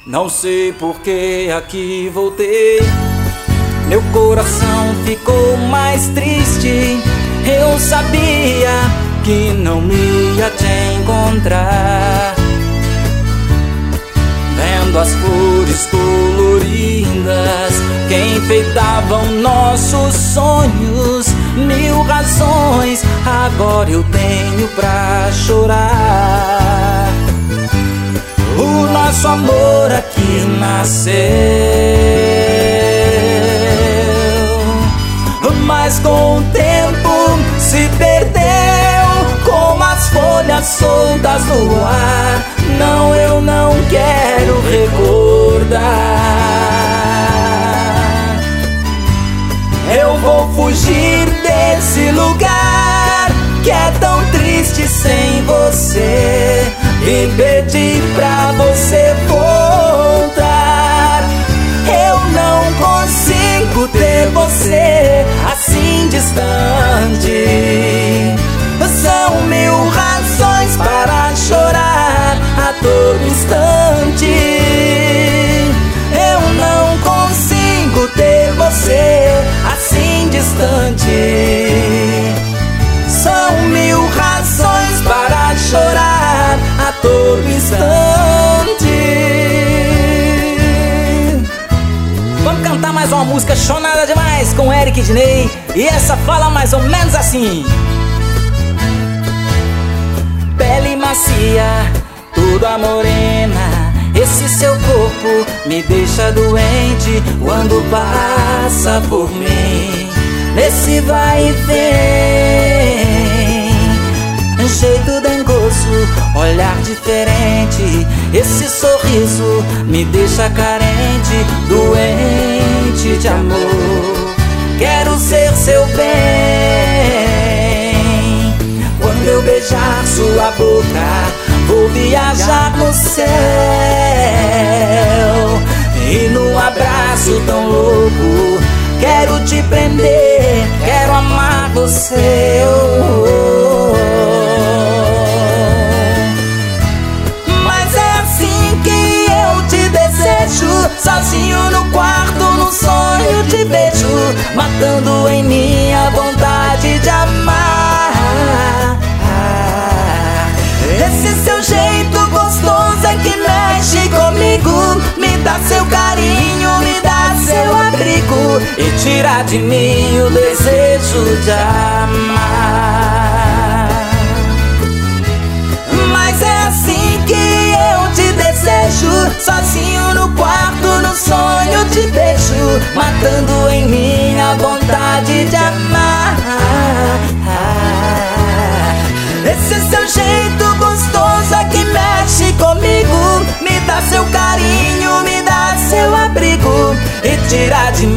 Não sei por que aqui voltei. Meu coração ficou mais triste. Eu sabia que não ia te encontrar. Vendo as flores coloridas que enfeitavam nossos sonhos, mil razões agora eu tenho pra chorar. O nosso amor aqui nasceu, mas com o tempo se perdeu, como as folhas soltas no ar. Não, eu não quero recordar. Eu vou fugir desse lugar que é tão triste sem você, e pedir pra você voltar. Eu não consigo ter você assim distante. São mil razões para chorar a todo instante. Eu não consigo ter você assim distante. São mil razões para chorar a todo instante. Vamos cantar mais uma música chonada demais com Eric Diney. E essa fala mais ou menos assim: pele macia, toda morena, esse seu corpo me deixa doente quando passa por mim. Nesse vai e vem, jeito dengoso, olhar diferente, esse sorriso me deixa carente, doente de amor. Quero ser seu bem. Quando eu beijar sua boca, vou viajar no céu. E num abraço tão louco, quero te prender, quero amar você. Mas é assim que eu te desejo, sozinho no quarto, no sonho te vejo, matando em mim a vontade de amar. Esse seu jeito gostoso é que mexe comigo, me dá seu carinho, me dá seu abrigo e tira de mim o desejo de amar. Mas é assim que eu te desejo, sozinho no quarto, no sonho te vejo, matando em mim a vontade de amar. Esse seu jeito gostoso é que mexe comigo, me dá seu carinho, me dá seu abrigo e tira de